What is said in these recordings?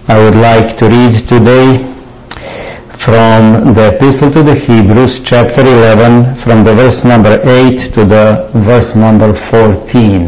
I would like to read today from the Epistle to the Hebrews, chapter 11, from the verse number 8 to the verse number 14.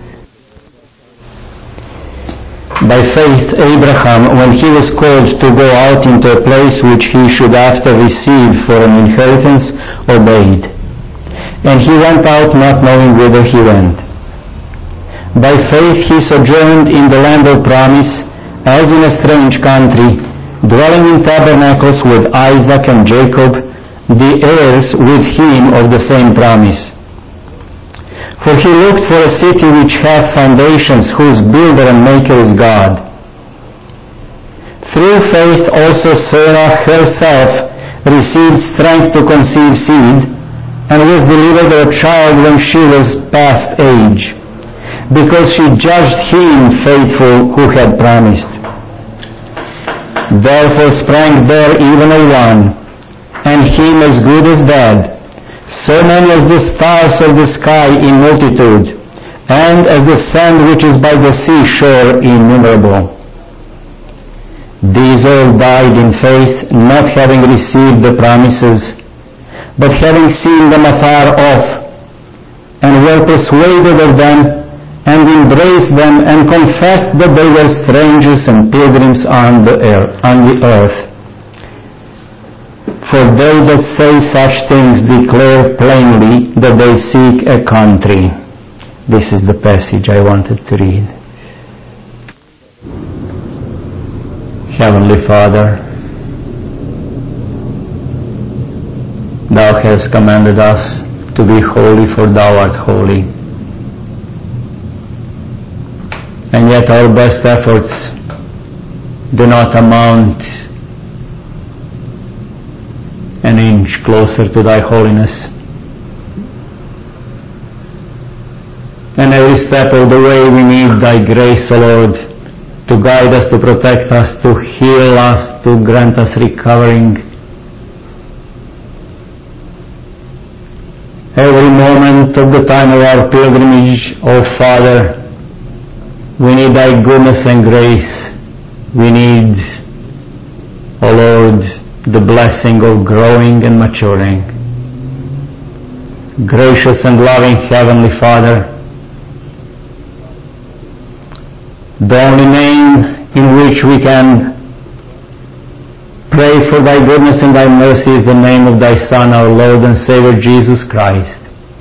By faith Abraham, when he was called to go out into a place which he should after receive for an inheritance, obeyed. And he went out not knowing whither he went. By faith he sojourned in the land of promise, as in a strange country, dwelling in tabernacles with Isaac and Jacob, the heirs with him of the same promise. For he looked for a city which hath foundations, whose builder and maker is God. Through faith also Sarah herself received strength to conceive seed, and was delivered of a child when she was past age, because she judged him faithful who had promised. Therefore sprang there even a one, and him as good as dead, so many as the stars of the sky in multitude, and as the sand which is by the seashore innumerable. These all died in faith, not having received the promises, but having seen them afar off, and were persuaded of them, and embraced them, and confessed that they were strangers and pilgrims on the earth. For they that say such things declare plainly that they seek a country. This is the passage I wanted to read. Heavenly Father, Thou hast commanded us to be holy, for Thou art holy. And yet our best efforts do not amount an inch closer to Thy holiness. And every step of the way we need Thy grace, O Lord, to guide us, to protect us, to heal us, to grant us recovering. Every moment of the time of our pilgrimage, O Father, we need Thy goodness and grace. We need, O Lord, the blessing of growing and maturing. Gracious and loving Heavenly Father, the only name in which we can pray for Thy goodness and Thy mercy is the name of Thy Son, our Lord and Savior, Jesus Christ.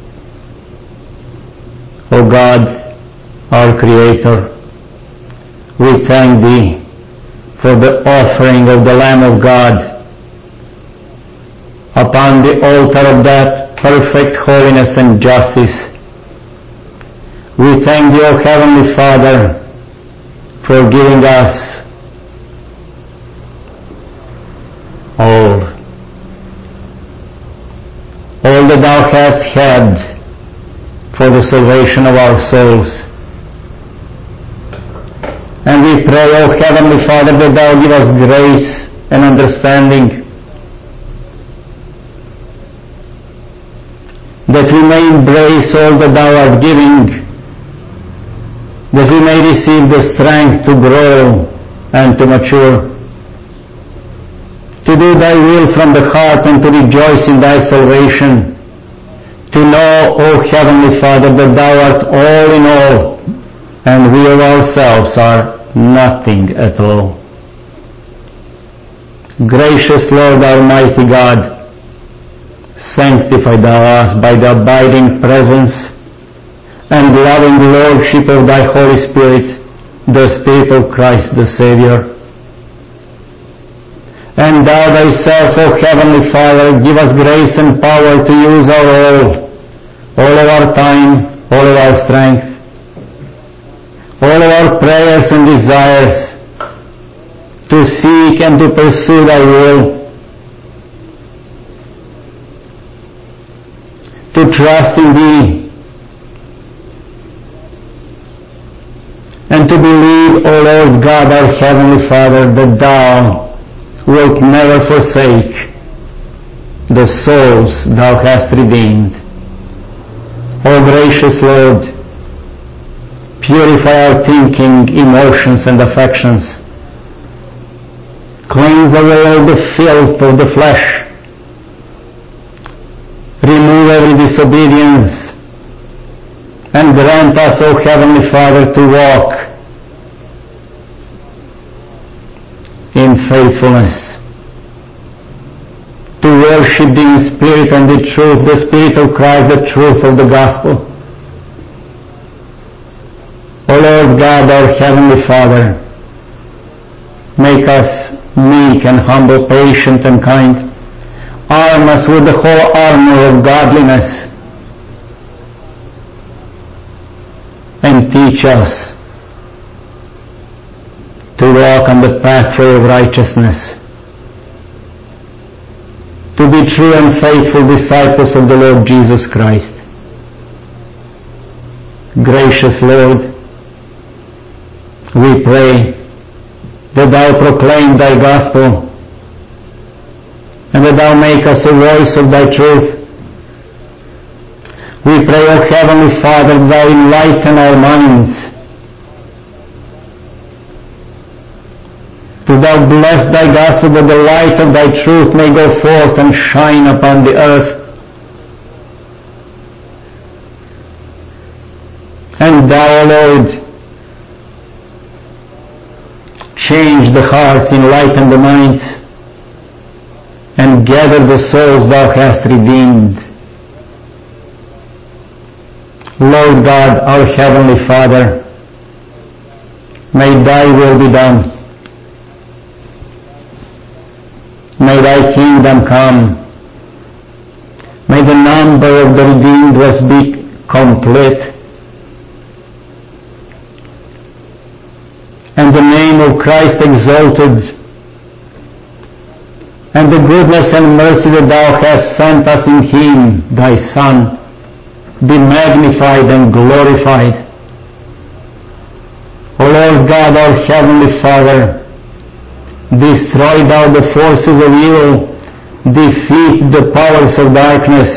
O God, our Creator, we thank Thee for the offering of the Lamb of God upon the altar of that perfect holiness and justice. We thank Thee, O Heavenly Father, for giving us all that Thou hast had for the salvation of our souls. And we pray, O Heavenly Father, that Thou give us grace and understanding, that we may embrace all that Thou art giving, that we may receive the strength to grow and to mature, to do Thy will from the heart and to rejoice in Thy salvation, to know, O Heavenly Father, that Thou art all in all, and we of ourselves are nothing at all. Gracious Lord, Almighty God, sanctify Thou us by the abiding presence and loving lordship of Thy Holy Spirit, the Spirit of Christ the Savior. And Thou Thyself, O Heavenly Father, give us grace and power to use our all of our time, all of our strength, all of our prayers and desires to seek and to pursue Thy will, to trust in Thee, and to believe, O Lord God, our Heavenly Father, that Thou wilt never forsake the souls Thou hast redeemed. O gracious Lord, purify our thinking, emotions, and affections, Cleanse away all the filth of the flesh. Remove every disobedience. And grant us, O Heavenly Father, to walk in faithfulness, to worship Thee in spirit and the truth, the Spirit of Christ, the truth of the gospel. O Lord God, our Heavenly Father, make us meek and humble, patient and kind. Arm us with the whole armor of godliness, and teach us to walk on the pathway of righteousness, to be true and faithful disciples of the Lord Jesus Christ. Gracious Lord, we pray that Thou proclaim Thy gospel, and that Thou make us a voice of Thy truth. We pray, O Heavenly Father, Thou enlighten our minds, that Thou bless Thy gospel, that the light of Thy truth may go forth and shine upon the earth. And Thou, O Lord, change the hearts, enlighten the minds, and gather the souls Thou hast redeemed. Lord God, our Heavenly Father, may Thy will be done. May Thy kingdom come. May the number of the redeemed ones be complete. And the name of Christ exalted. And the goodness and mercy that Thou hast sent us in Him, Thy Son, be magnified and glorified. O Lord God, our Heavenly Father, destroy Thou the forces of evil, defeat the powers of darkness,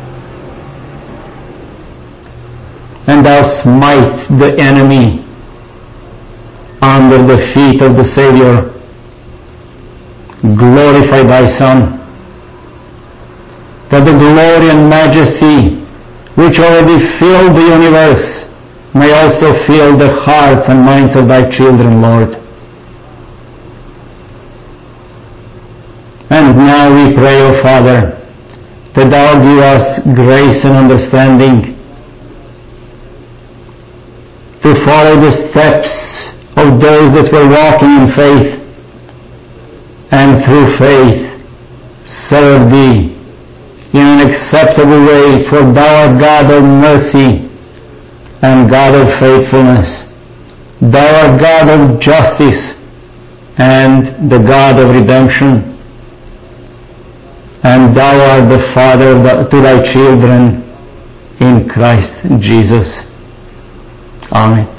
and Thou smite the enemy under the feet of the Savior. Glorify Thy Son, that the glory and majesty which already fill the universe may also fill the hearts and minds of Thy children, Lord. And now we pray, O Father, that Thou give us grace and understanding to follow the steps of those that were walking in faith, and through faith serve Thee in an acceptable way, for Thou art God of mercy and God of faithfulness. Thou art God of justice and the God of redemption. And Thou art the Father to Thy children in Christ Jesus. Amen.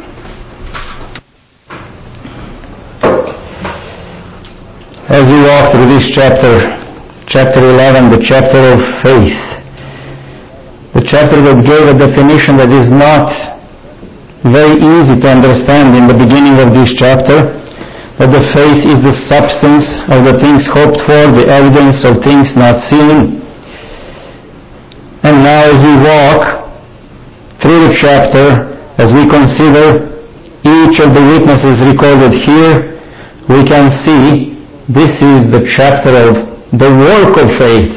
As we walk through this chapter 11, the chapter of faith, the chapter that gave a definition that is not very easy to understand in the beginning of this chapter, that the faith is the substance of the things hoped for, the evidence of things not seen. And now as we walk through the chapter, as we consider each of the witnesses recorded here, we can see this is the chapter of the work of faith.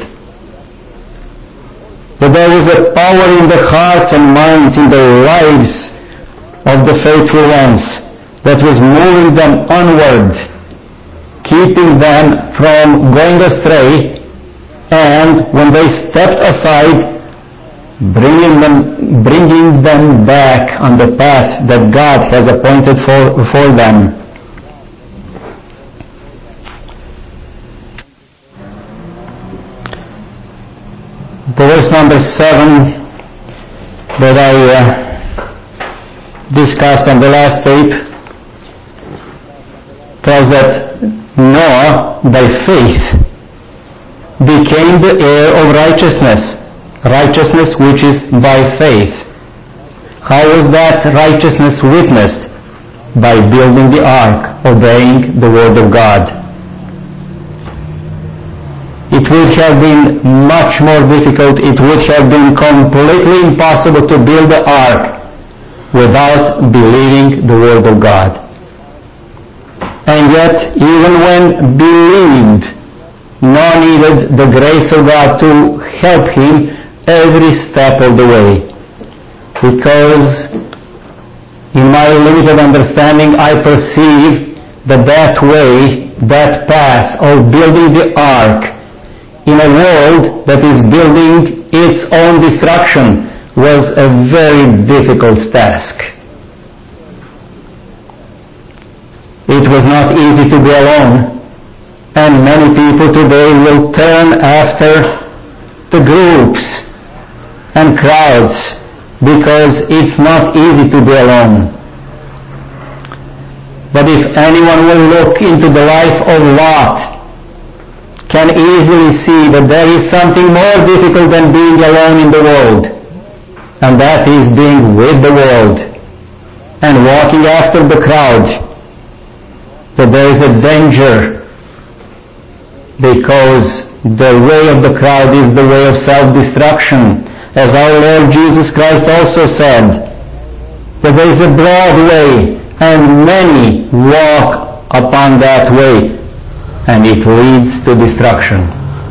That there is a power in the hearts and minds, in the lives of the faithful ones, that was moving them onward, keeping them from going astray, and when they stepped aside, bringing them back on the path that God has appointed for them. The verse number 7 that I discussed on the last tape tells that Noah, by faith, became the heir of righteousness which is by faith. How was that righteousness witnessed? By building the ark, obeying the word of God. it would have been much more difficult. It would have been completely impossible to build the ark without believing the Word of God. And yet, even when believed, Noah needed the grace of God to help him every step of the way. Because in my limited understanding, I perceive that way, that path of building the ark in a world that is building its own destruction was a very difficult task. It was not easy to be alone, and many people today will turn after the groups and crowds because it's not easy to be alone. But if anyone will look into the life of Lot, can easily see that there is something more difficult than being alone in the world, and that is being with the world and walking after the crowd. That there is a danger, because the way of the crowd is the way of self-destruction, as our Lord Jesus Christ also said, that there is a broad way and many walk upon that way, and it leads to destruction.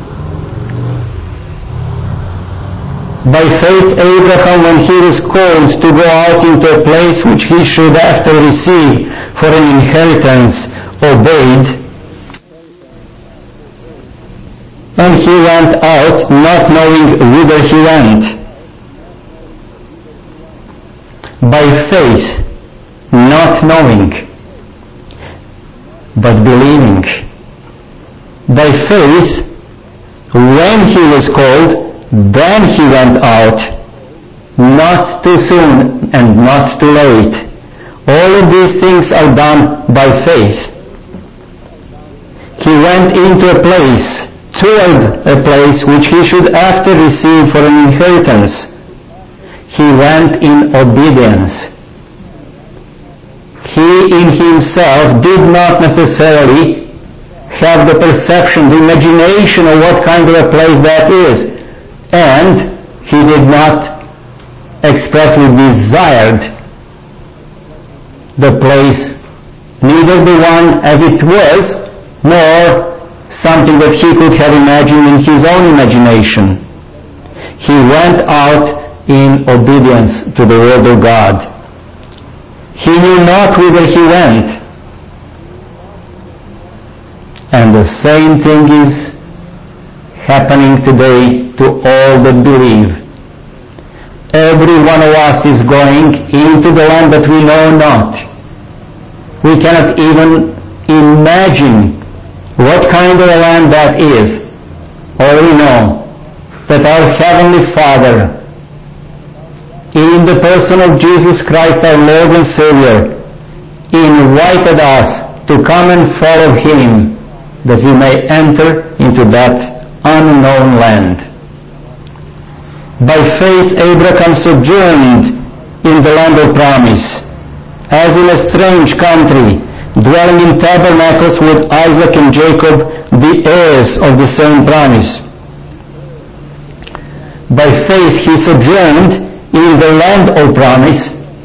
By faith, Abraham, when he was called to go out into a place which he should after receive for an inheritance, obeyed, and he went out not knowing whither he went. By faith, not knowing, but believing. By faith, when he was called, then he went out, not too soon and not too late. All of these things are done by faith. He went into a place, toward a place which he should after receive for an inheritance. He went in obedience. He in himself did not necessarily have the perception, the imagination of what kind of a place that is. And he did not expressly desired the place, neither the one as it was, nor something that he could have imagined in his own imagination. He went out in obedience to the Word of God. He knew not whither he went. And the same thing is happening today to all that believe. Every one of us is going into the land that we know not. We cannot even imagine what kind of a land that is. All we know that our Heavenly Father, in the person of Jesus Christ, our Lord and Savior, invited us to come and follow Him, that we may enter into that unknown land. By faith, Abraham sojourned in the land of promise, as in a strange country, dwelling in tabernacles with Isaac and Jacob, the heirs of the same promise. By faith, he sojourned in the land of promise.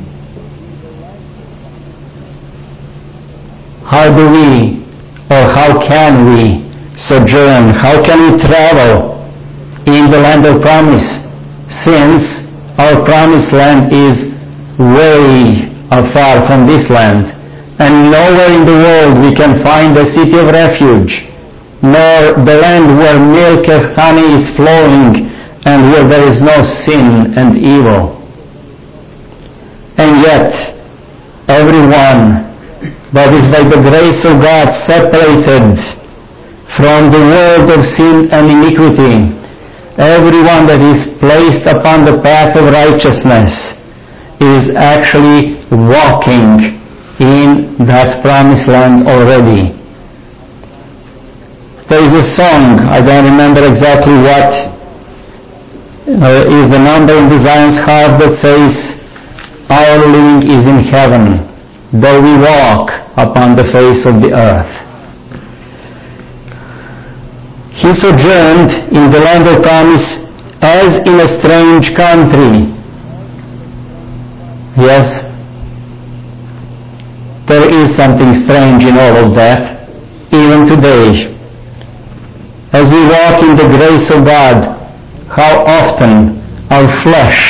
How do we, or how can we sojourn? How can we travel in the land of promise, since our promised land is way afar from this land, and nowhere in the world we can find a city of refuge, nor the land where milk and honey is flowing, and where there is no sin and evil. And yet, everyone that is by the grace of God separated from the world of sin and iniquity, everyone that is placed upon the path of righteousness, is actually walking in that promised land already. There is a song, I don't remember exactly what is the number in the Zion's harp, that says, "Our living is in heaven, though we walk upon the face of the earth." he sojourned in the land of promise as in a strange country. Yes, there is something strange in all of that, even today. As we walk in the grace of God, how often our flesh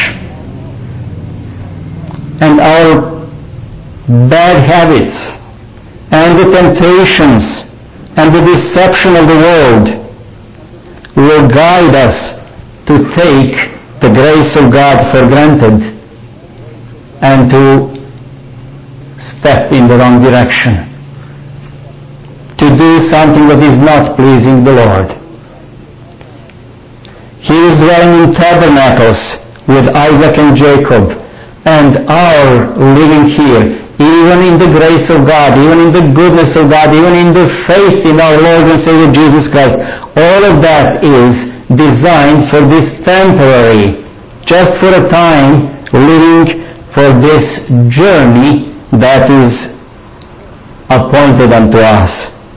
and our bad habits and the temptations and the deception of the world will guide us to take the grace of God for granted and to step in the wrong direction, to do something that is not pleasing the Lord. He was dwelling in tabernacles with Isaac and Jacob, and our living here, even in the grace of God, even in the goodness of God, even in the faith in our Lord and Savior Jesus Christ, all of that is designed for this temporary, just for a time, living for this journey that is appointed unto us.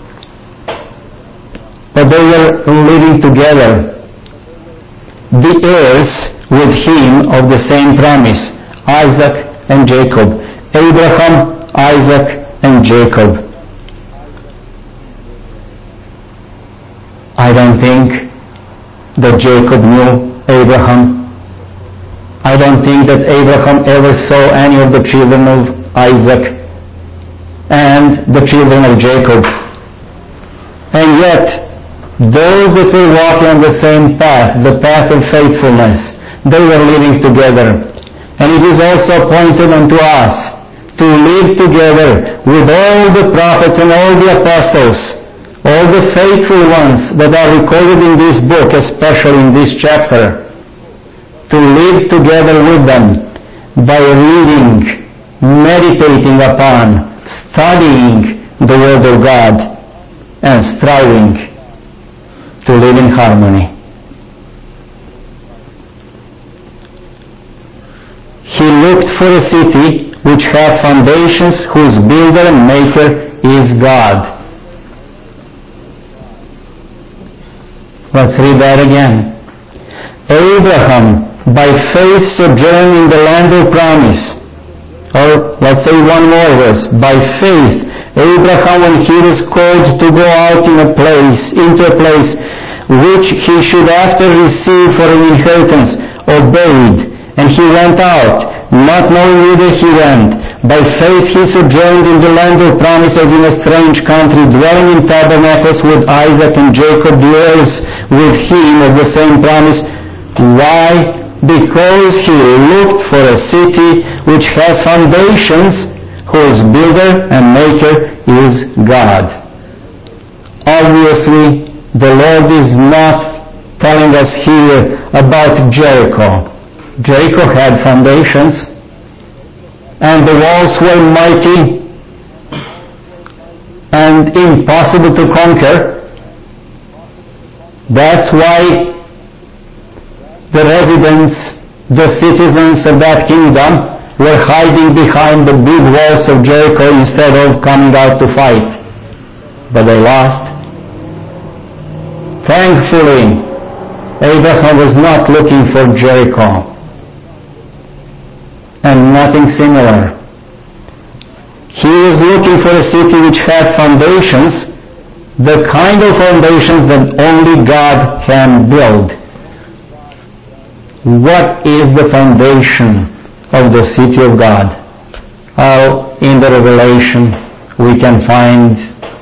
But they were living together, the heirs with him of the same promise, Isaac and Jacob. Abraham, Isaac, and Jacob. I don't think that Jacob knew Abraham. I don't think that Abraham ever saw any of the children of Isaac and the children of Jacob. And yet, those that were walking on the same path, the path of faithfulness, they were living together. And it is also appointed unto us to live together with all the prophets and all the apostles, all the faithful ones that are recorded in this book, especially in this chapter, to live together with them by reading, meditating upon, studying the Word of God, and striving to live in harmony. He looked for a city which had foundations, whose builder and maker is God. Let's read that again. Abraham, by faith, sojourned in the land of promise. Or let's say one more verse. By faith, Abraham, when he was called to go out into a place which he should after receive for an inheritance, obeyed, and he went out, not knowing whither he went. By faith he sojourned in the land of promise as in a strange country, dwelling in tabernacles with Isaac and Jacob, the heirs with him of the same promise. Why? Because he looked for a city which has foundations, whose builder and maker is God. Obviously, the Lord is not telling us here about Jericho. Jericho had foundations, and the walls were mighty and impossible to conquer. That's why the residents, the citizens of that kingdom, were hiding behind the big walls of Jericho instead of coming out to fight. But they lost. Thankfully, Abraham was not looking for Jericho, and nothing similar. He was looking for a city which had foundations, the kind of foundations that only God can build. What is the foundation of the city of God? In the Revelation we can find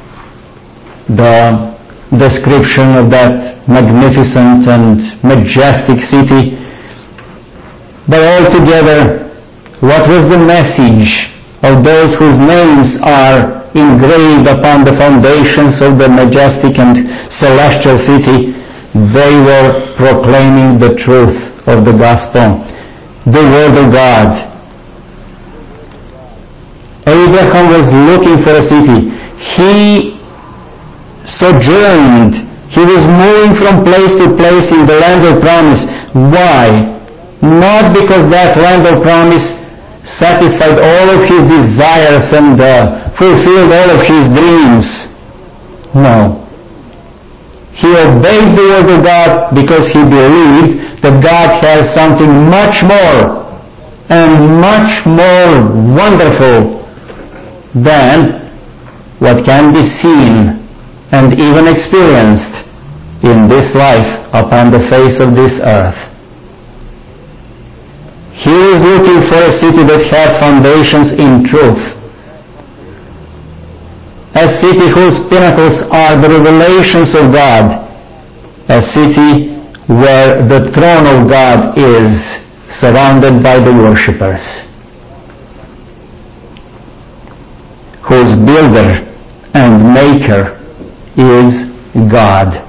the description of that magnificent and majestic city. But altogether, what was the message of those whose names are engraved upon the foundations of the majestic and celestial city? They were proclaiming the truth of the gospel, the Word of God. Abraham was looking for a city. He sojourned. He was moving from place to place in the land of promise. Why? Not because that land of promise satisfied all of his desires and fulfilled all of his dreams. No. He obeyed the word of God because he believed that God has something much more and much more wonderful than what can be seen and even experienced in this life upon the face of this earth. He is looking for a city that has foundations in truth, a city whose pinnacles are the revelations of God, a city where the throne of God is surrounded by the worshippers, whose builder and maker is God.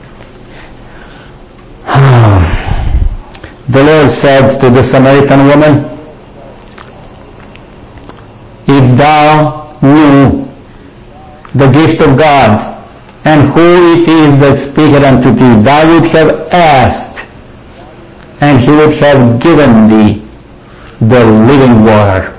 The Lord said to the Samaritan woman, if thou knew the gift of God and who it is that speaketh unto thee, thou would have asked, and he would have given thee the living water.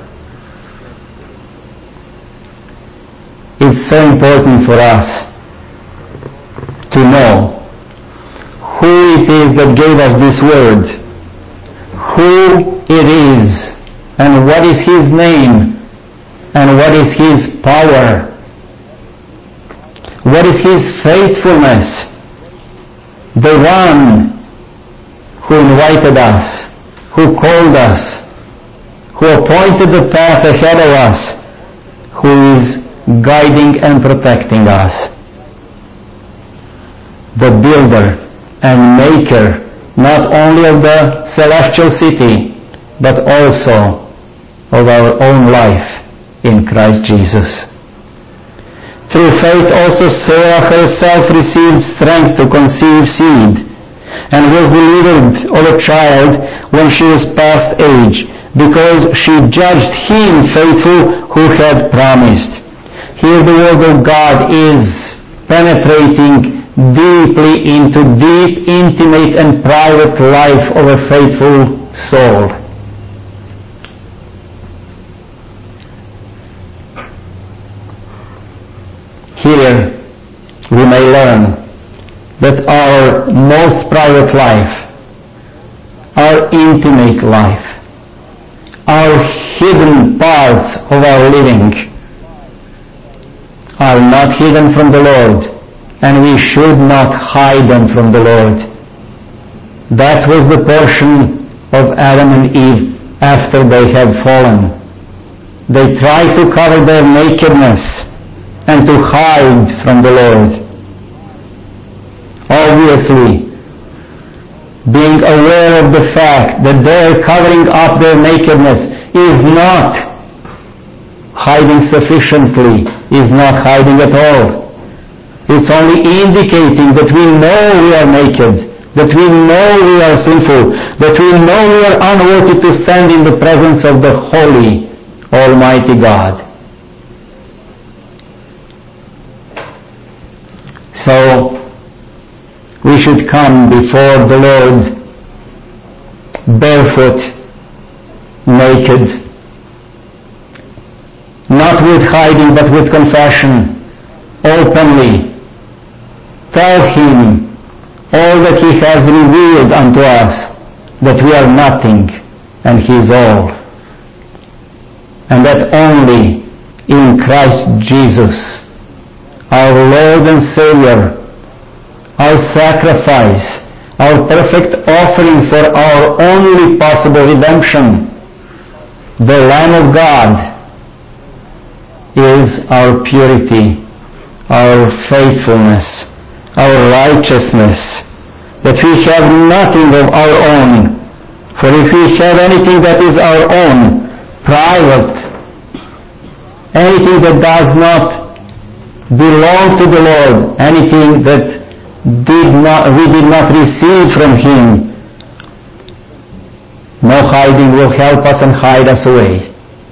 It's so important for us to know who it is that gave us this word, who it is, and what is his name, and what is his power, what is his faithfulness, the one who invited us, who called us, who appointed the path ahead of us, who is guiding and protecting us. The builder and maker not only of the celestial city, but also of our own life in Christ Jesus. Through faith also Sarah herself received strength to conceive seed, and was delivered of a child when she was past age, because she judged him faithful who had promised. Here the word of God is penetrating deeply into deep, intimate, and private life of a faithful soul. Here we may learn that our most private life, our intimate life, our hidden parts of our living are not hidden from the Lord, and we should not hide them from the Lord. That was the portion of Adam and Eve after they had fallen. They tried to cover their nakedness and to hide from the Lord. Obviously, being aware of the fact that their covering up their nakedness is not hiding sufficiently, is not hiding at all. It's only indicating that we know we are naked, that we know we are sinful, that we know we are unworthy to stand in the presence of the holy, almighty God. So, we should come before the Lord barefoot, naked, not with hiding but with confession, openly. Tell him all that he has revealed unto us, that we are nothing and he is all, and that only in Christ Jesus, our Lord and Savior, our sacrifice, our perfect offering for our only possible redemption, the Lamb of God, is our purity, our faithfulness, our righteousness, that we have nothing of our own. For if we have anything that is our own, private, anything that does not belong to the Lord, anything that we did not receive from him, no hiding will help us and hide us away.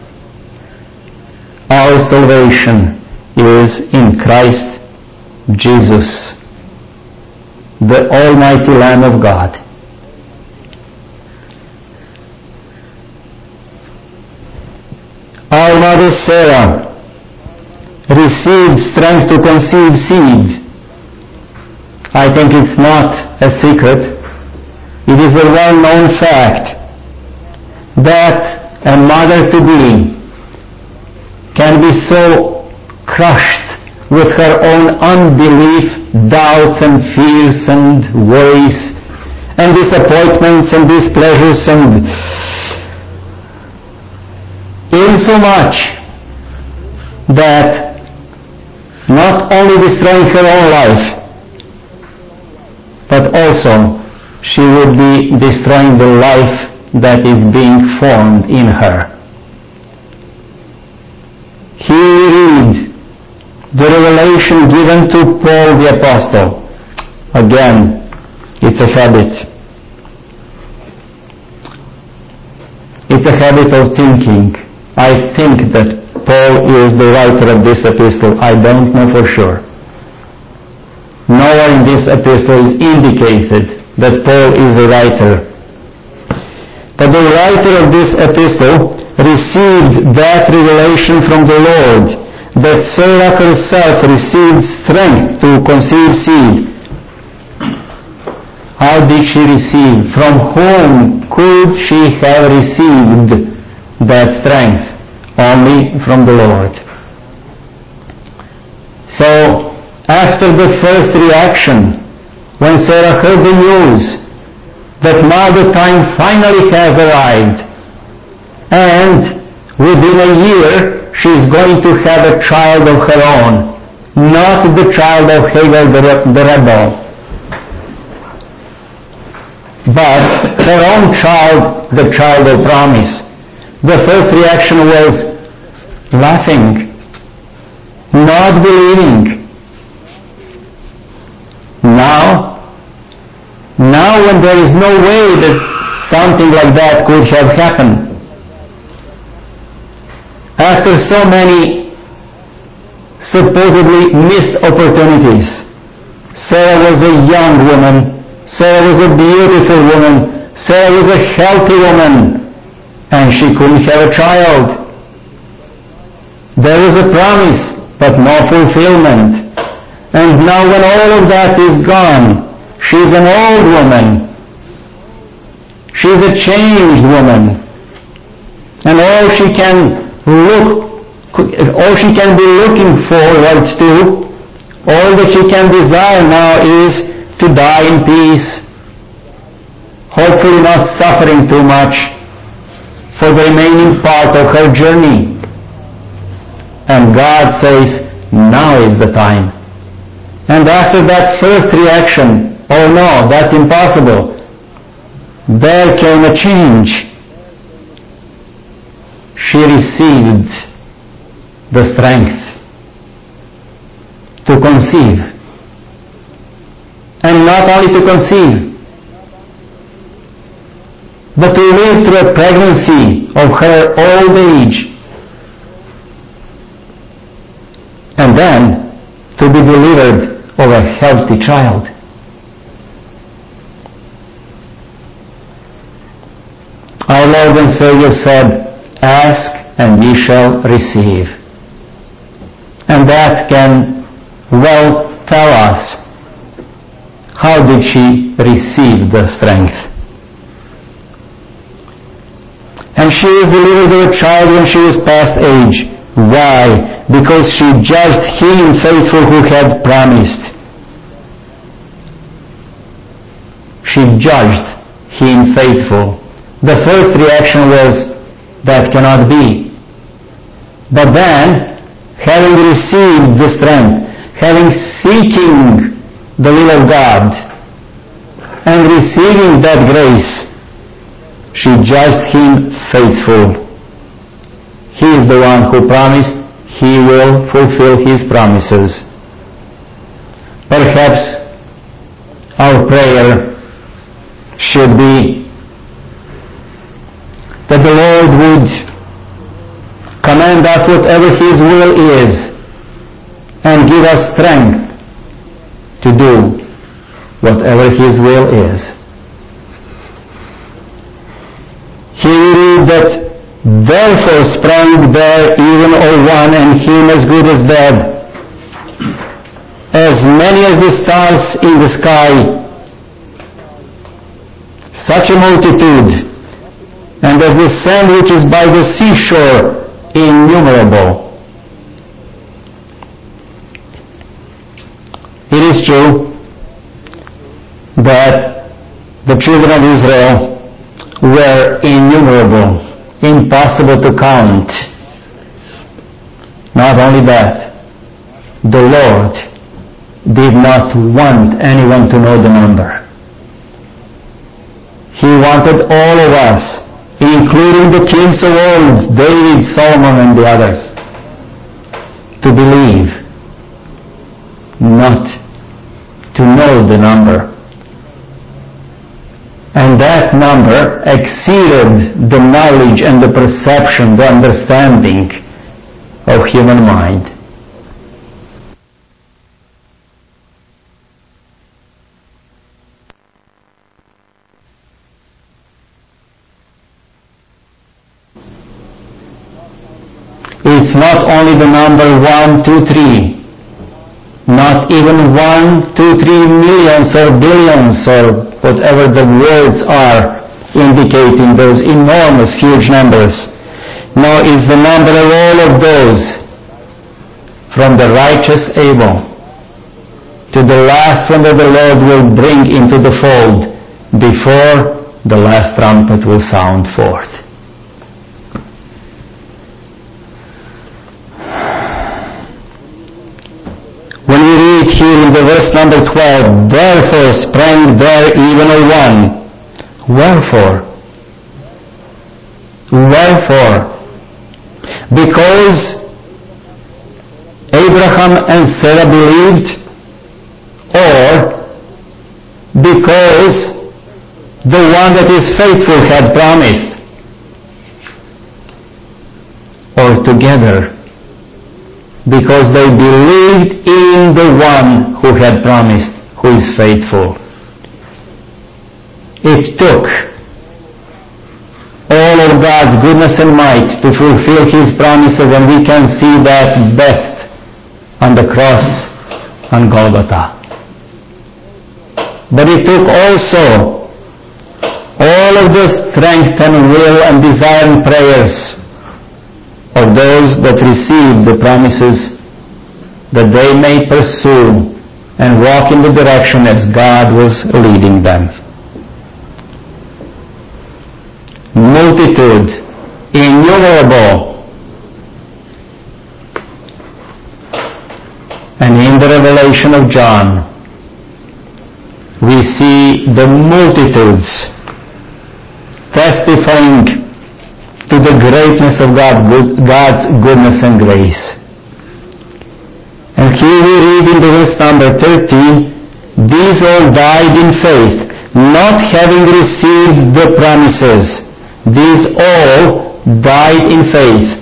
Our salvation is in Christ Jesus, the Almighty Lamb of God. Our mother Sarah received strength to conceive seed I think it's not a secret. It is a well-known fact that a mother-to-be can be so crushed with her own unbelief, doubts and fears and worries and disappointments and displeasures, and insomuch that not only destroying her own life, but also she would be destroying the life that is being formed in her. Here we read the revelation given to Paul the Apostle. Again, it's a habit. It's a habit of thinking. I think that Paul is the writer of this epistle. I don't know for sure. Nowhere in this epistle is indicated that Paul is the writer. But the writer of this epistle received that revelation from the Lord, that Sarah herself received strength to conceive seed. How did she receive? From whom could she have received that strength? Only from the Lord. So, after the first reaction, when Sarah heard the news that now the time finally has arrived, and within a year she is going to have a child of her own, not the child of Hagar the rebel, but her own child, the child of promise. The first reaction was laughing, not believing. Now when there is no way that something like that could have happened, after so many supposedly missed opportunities, Sarah was a young woman, Sarah was a beautiful woman, Sarah was a healthy woman, and she couldn't have a child. There was a promise, but no fulfillment. And now when all of that is gone, she's an old woman. She's a changed woman. And all she can be looking forward to, all that she can desire now is to die in peace, hopefully not suffering too much for the remaining part of her journey. And God says, now is the time. And after that first reaction, oh no, that's impossible, there came a change. She received the strength to conceive. And not only to conceive, but to live through a pregnancy of her old age, and then to be delivered of a healthy child. Our Lord and Savior said, ask and ye shall receive. And that can well tell us, how did she receive the strength? And she was delivered of a child when she was past age. Why? Because she judged him faithful who had promised. She judged him faithful. The first reaction was, that cannot be. But then, having received the strength, having seeking the will of God, and receiving that grace, she judged him faithful. He is the one who promised, he will fulfill his promises. Perhaps our prayer should be that the Lord would command us whatever his will is and give us strength to do whatever his will is. Here we read that therefore sprang there even of one, and him as good as dead. as many as the stars in the sky, such a multitude, and as the sand which is by the seashore, innumerable. It is true that the children of Israel were innumerable, impossible to count. Not only that, the Lord did not want anyone to know the number. He wanted all of us, including the kings of old, David, Solomon, and the others, to believe, not to know the number. And that number exceeded the knowledge and the perception, the understanding of human mind. It's not only the number 1, 2, 3, not even 1, 2, 3 millions or billions or whatever the words are indicating those enormous, huge numbers. No, it's the number of all of those, from the righteous Abel to the last one that the Lord will bring into the fold before the last trumpet will sound forth. When we read here in the verse number 12, therefore sprang there even a one. Wherefore? Wherefore? Because Abraham and Sarah believed, or because the one that is faithful had promised, or together, because they believed in the one who had promised, who is faithful. It took all of God's goodness and might to fulfill His promises, and we can see that best on the cross on Golgotha. But it took also all of the strength and will and desire and prayers of those that received the promises, that they may pursue and walk in the direction as God was leading them. Multitude, innumerable. And in the revelation of John, we see the multitudes testifying to the greatness of God's goodness and grace. And here we read in the verse number 13, these all died in faith, not having received the promises. These all died in faith.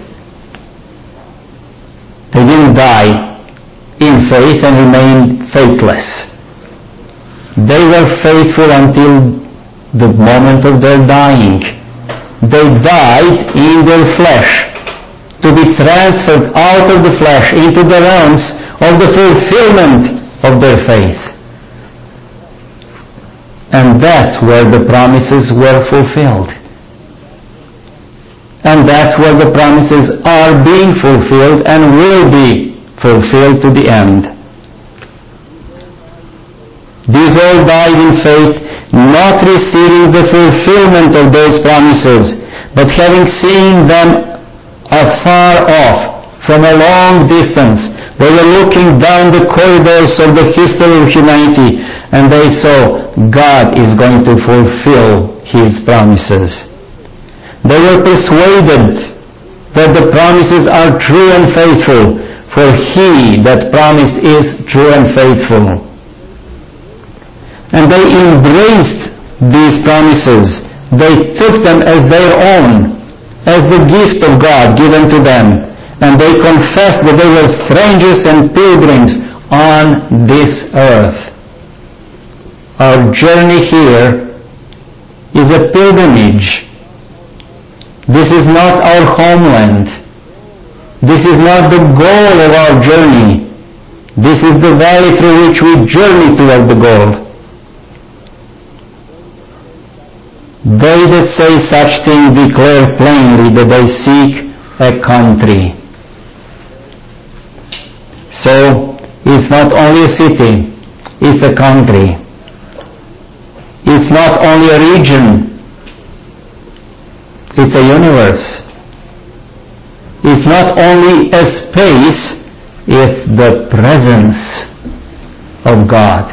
They didn't die in faith and remain faithless. They were faithful until the moment of their dying. They died in their flesh, to be transferred out of the flesh into the realms of the fulfillment of their faith. And that's where the promises were fulfilled. And that's where the promises are being fulfilled and will be fulfilled to the end. These all died in faith, not receiving the fulfillment of those promises, but having seen them afar off, from a long distance. They were looking down the corridors of the history of humanity, and they saw God is going to fulfill His promises. They were persuaded that the promises are true and faithful, for He that promised is true and faithful. And they embraced these promises. They took them as their own, as the gift of God given to them. And they confessed that they were strangers and pilgrims on this earth. Our journey here is a pilgrimage. This is not our homeland. This is not the goal of our journey. This is the valley through which we journey toward the goal. They that say such things declare plainly that they seek a country. So, it's not only a city, it's a country. It's not only a region, it's a universe. It's not only a space, it's the presence of God.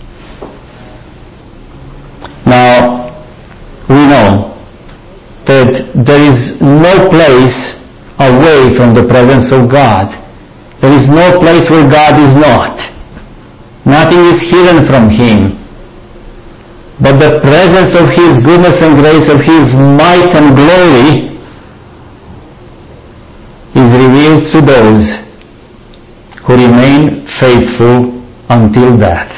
Now, we know that there is no place away from the presence of God. There is no place where God is not. Nothing is hidden from Him. But the presence of His goodness and grace, of His might and glory, is revealed to those who remain faithful until death.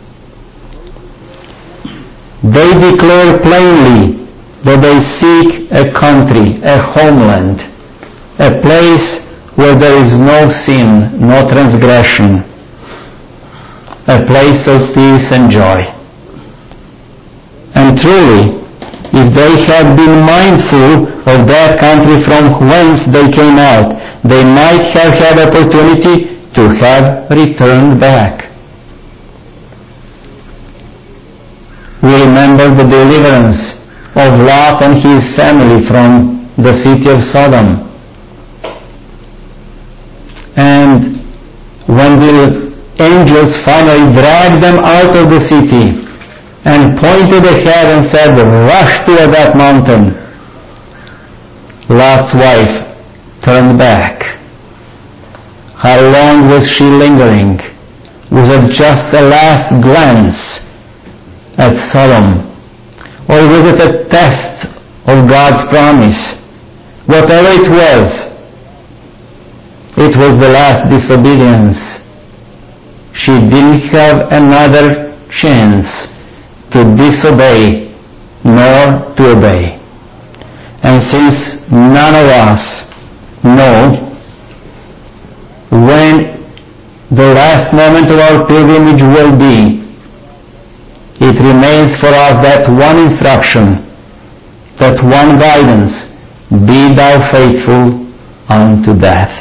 They declare plainly that they seek a country, a homeland, a place where there is no sin, no transgression, a place of peace and joy. And truly, if they had been mindful of that country from whence they came out, they might have had opportunity to have returned back. We remember the deliverance of Lot and his family from the city of Sodom. And when the angels finally dragged them out of the city and pointed ahead and said, "Rush toward that mountain," Lot's wife turned back. How long was she lingering? Was it just a last glance at Sodom? Or was it a test of God's promise? Whatever it was the last disobedience. She didn't have another chance to disobey nor to obey. And since none of us know when the last moment of our pilgrimage will be, it remains for us that one instruction, that one guidance: be thou faithful unto death.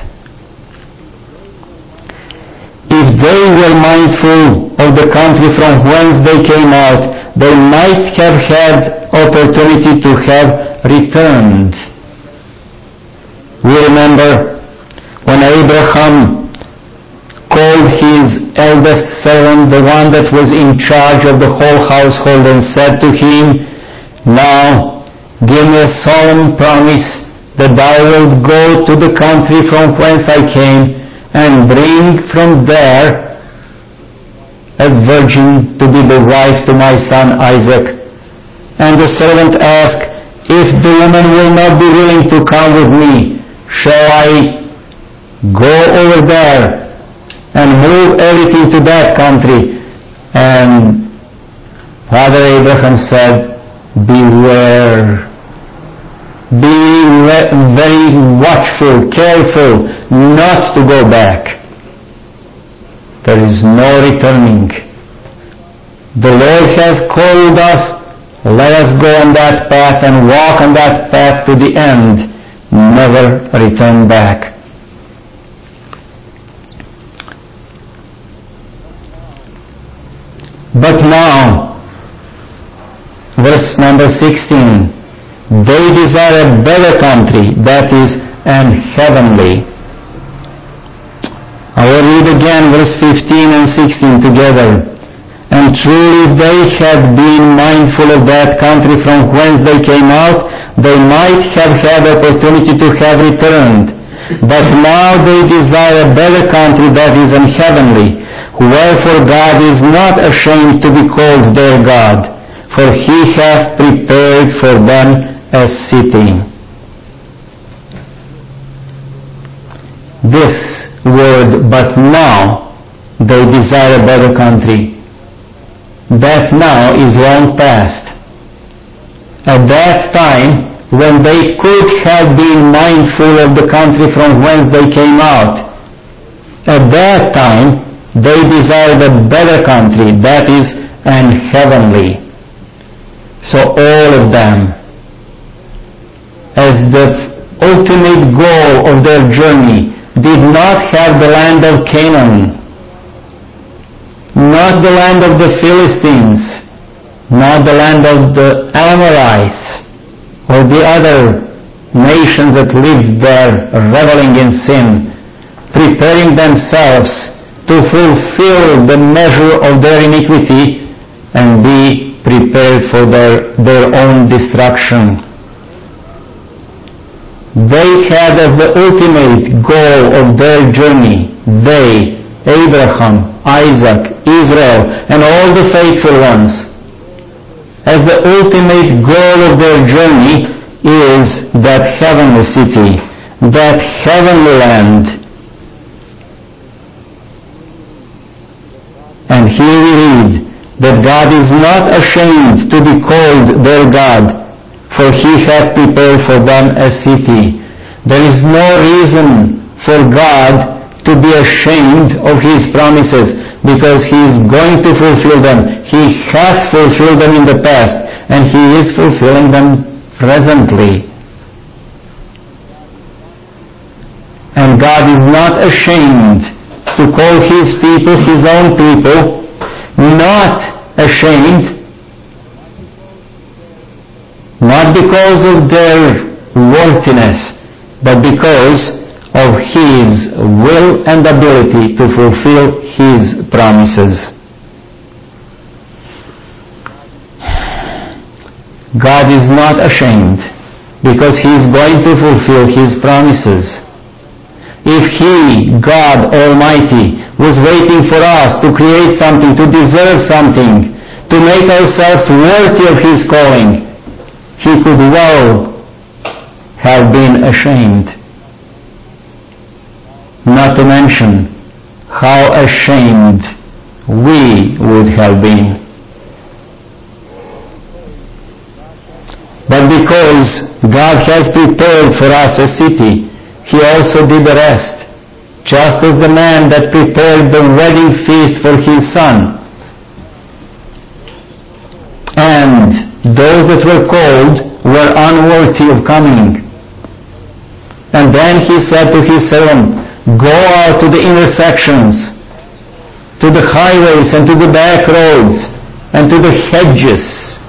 If they were mindful of the country from whence they came out, they might have had opportunity to have returned. We remember when Abraham called his eldest servant, the one that was in charge of the whole household, and said to him, "Now give me a solemn promise that thou wilt go to the country from whence I came, and bring from there a virgin to be the wife to my son Isaac." And the servant asked, "If the woman will not be willing to come with me, shall I go over there and move everything to that country?" And Father Abraham said, "Beware. Be very watchful, careful, not to go back. There is no returning. The Lord has called us. Let us go on that path and walk on that path to the end. Never return back." But now, verse number 16, they desire a better country, that is, an heavenly. I will read again verse 15 and 16 together. "And truly if they had been mindful of that country from whence they came out, they might have had opportunity to have returned. But now they desire a better country, that is, an heavenly. Wherefore God is not ashamed to be called their God, for He hath prepared for them a city." This word, "but now they desire a better country," that now is long past. At that time, when they could have been mindful of the country from whence they came out, at that time They desired a better country, that is, an heavenly. So all of them, as the ultimate goal of their journey, did not have the land of Canaan, not the land of the Philistines, not the land of the Amorites, or the other nations that lived there reveling in sin, preparing themselves to fulfill the measure of their iniquity and be prepared for their own destruction. They had as the ultimate goal of their journey, they, Abraham, Isaac, Israel, and all the faithful ones, as the ultimate goal of their journey is that heavenly city, that heavenly land. And here we read that God is not ashamed to be called their God, for he has prepared for them a city. There is no reason for God to be ashamed of his promises, because he is going to fulfill them. He has fulfilled them in the past, and he is fulfilling them presently. And God is not ashamed to call his people his own people, not ashamed, not because of their worthiness, but because of his will and ability to fulfill his promises. God is not ashamed because he is going to fulfill his promises. If he, God Almighty, was waiting for us to create something, to deserve something, to make ourselves worthy of his calling, he could well have been ashamed. Not to mention how ashamed we would have been. But because God has prepared for us a city, he also did the rest, just as the man that prepared the wedding feast for his son. And those that were called were unworthy of coming. And then he said to his servant, go out to the intersections, to the highways and to the back roads and to the hedges,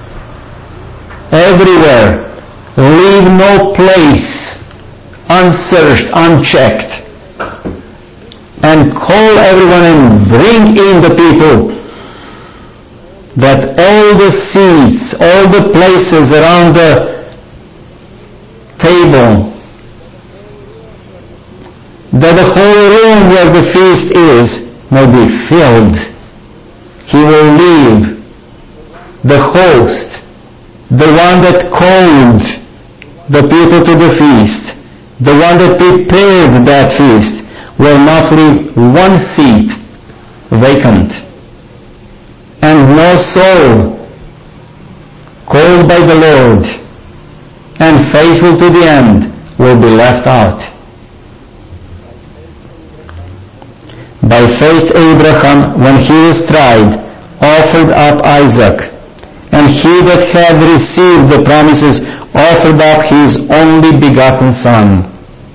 everywhere. Leave no place unsearched, unchecked, and call everyone and bring in the people, that all the seats, all the places around the table, that the whole room where the feast is may be filled. He will leave the host, the one that called the people to the feast, the one that prepared that feast, will not leave one seat vacant. And no soul called by the Lord and faithful to the end will be left out. By faith Abraham, when he was tried, offered up Isaac, and he that had received the promises offered up his only begotten son.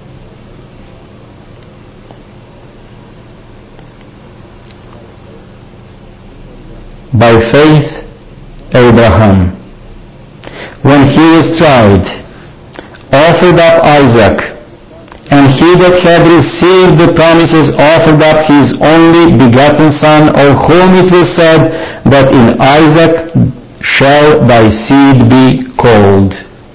By faith Abraham, when he was tried, offered up Isaac, and he that had received the promises offered up his only begotten son, of whom it was said that in Isaac shall thy seed be called.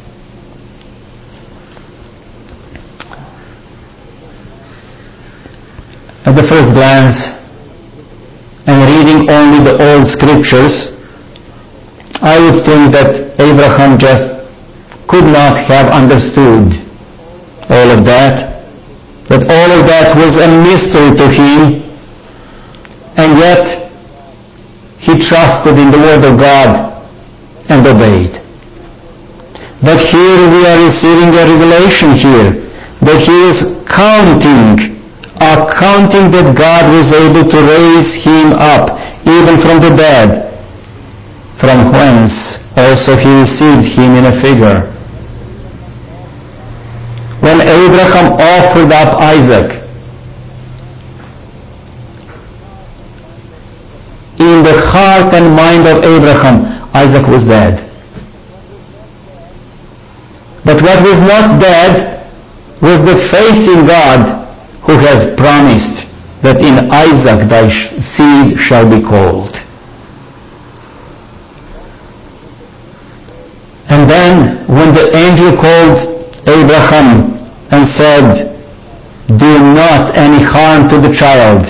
At the first glance, and reading only the old scriptures, I would think that Abraham just could not have understood all of that all of that was a mystery to him, and yet he trusted in the word of God and obeyed. But here we are receiving a revelation here, that he is counting accounting that God was able to raise him up, even from the dead, from whence also he received him in a figure. When Abraham offered up Isaac, in the heart and mind of Abraham, Isaac was dead. But what was not dead was the faith in God, who has promised that in Isaac thy seed shall be called. And then when the angel called Abraham and said, do not any harm to the child,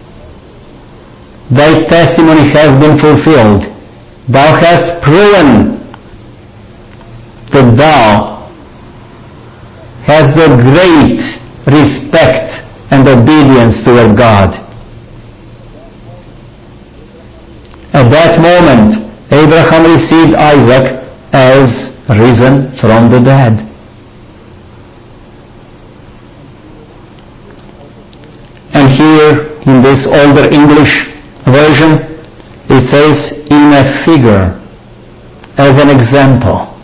thy testimony has been fulfilled. Thou hast proven that thou hast a great respect and obedience toward God. At that moment, Abraham received Isaac as risen from the dead. And here, in this older English version, it says, in a figure, as an example,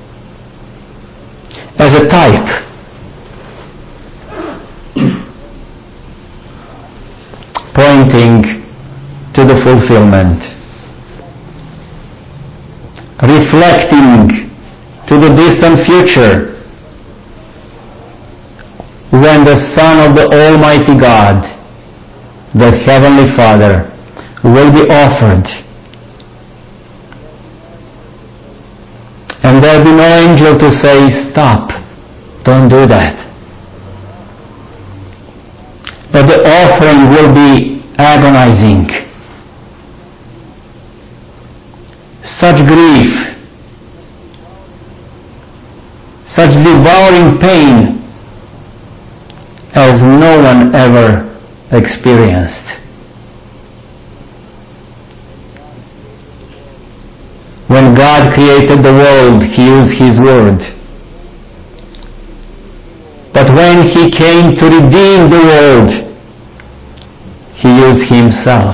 as a type. Pointing to the fulfillment, reflecting to the distant future, when the Son of the Almighty God, the Heavenly Father, will be offered, and there will be no angel to say, stop, don't do that. But the offering will be agonizing. Such grief, such devouring pain as no one ever experienced. When God created the world, He used His word. But when He came to redeem the world, He used Himself.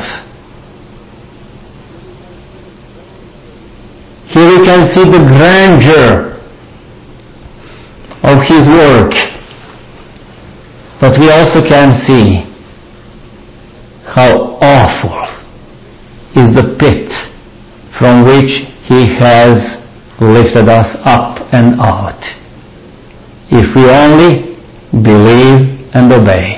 Here we can see the grandeur of His work, but we also can see how awful is the pit from which He has lifted us up and out, if we only believe and obey.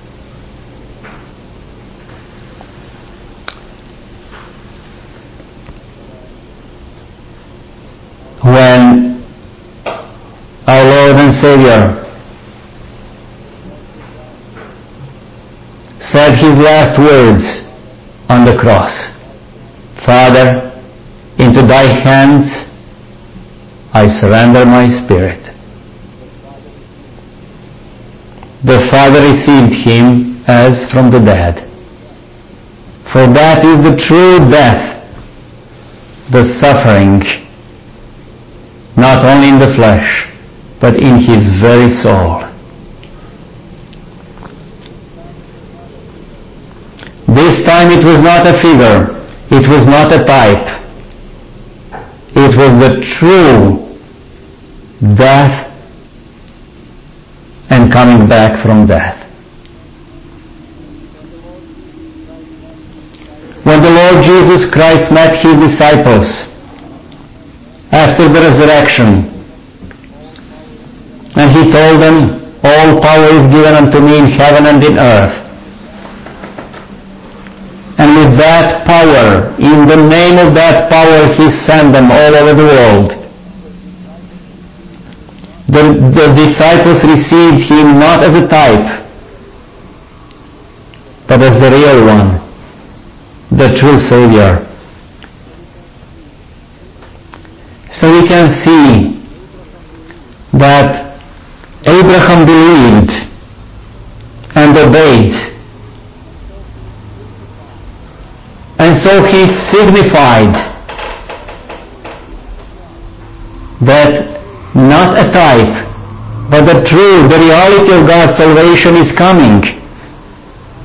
When our Lord and Savior said His last words on the cross, Father, into Thy hands I surrender my spirit. The Father received Him as from the dead. For that is the true death, the suffering, not only in the flesh, but in His very soul. This time it was not a figure, it was not a type. It was the true death and coming back from death. When the Lord Jesus Christ met His disciples after the resurrection, and He told them, all power is given unto me in heaven and in earth. And with that power, in the name of that power, He sent them all over the world. The disciples received Him not as a type, but as the real one, the true Savior. So we can see that Abraham believed and obeyed. And so he signified that not a type, but the reality of God's salvation is coming.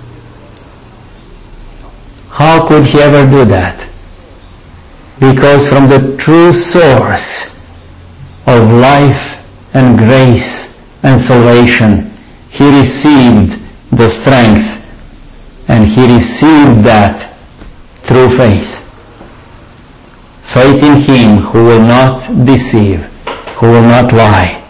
could he ever do that? Because from the true source of life and grace and salvation, he received the strength, and he received that through faith. Faith in him who will not deceive, who will not lie.